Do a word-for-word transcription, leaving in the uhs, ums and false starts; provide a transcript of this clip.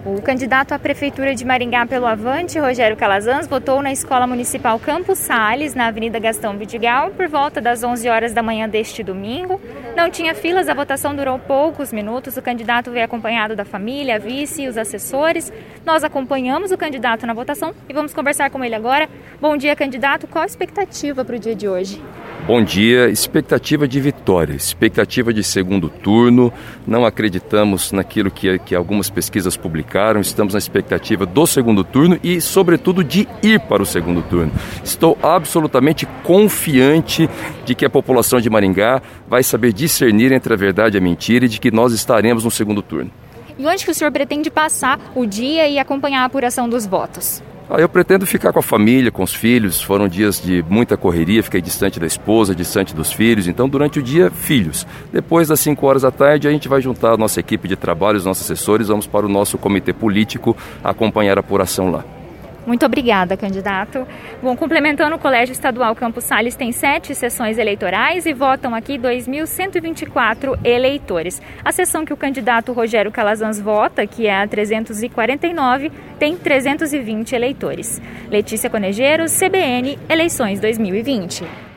O candidato à Prefeitura de Maringá pelo Avante, Rogério Calazans, votou na Escola Municipal Campos Sales, na Avenida Gastão Vidigal, por volta das onze horas da manhã deste domingo. Não tinha filas, a votação durou poucos minutos. O candidato veio acompanhado da família, a vice e os assessores. Nós acompanhamos o candidato na votação e vamos conversar com ele agora. Bom dia, candidato. Qual a expectativa para o dia de hoje? Bom dia, expectativa de vitória, expectativa de segundo turno. Não acreditamos naquilo que, que algumas pesquisas publicaram, estamos na expectativa do segundo turno e, sobretudo, de ir para o segundo turno. Estou absolutamente confiante de que a população de Maringá vai saber discernir entre a verdade e a mentira e de que nós estaremos no segundo turno. E onde que o senhor pretende passar o dia e acompanhar a apuração dos votos? Ah, eu pretendo ficar com a família, com os filhos. Foram dias de muita correria, fiquei distante da esposa, distante dos filhos. Então, durante o dia, filhos. Depois das cinco horas da tarde, a gente vai juntar a nossa equipe de trabalho, os nossos assessores, vamos para o nosso comitê político acompanhar a apuração lá. Muito obrigada, candidato. Bom, complementando, o Colégio Estadual Campos Sales tem sete sessões eleitorais e votam aqui dois mil cento e vinte e quatro eleitores. A sessão que o candidato Rogério Calazans vota, que é a trezentos e quarenta e nove, tem trezentos e vinte eleitores. Letícia Conejeiros, C B N, Eleições dois mil e vinte.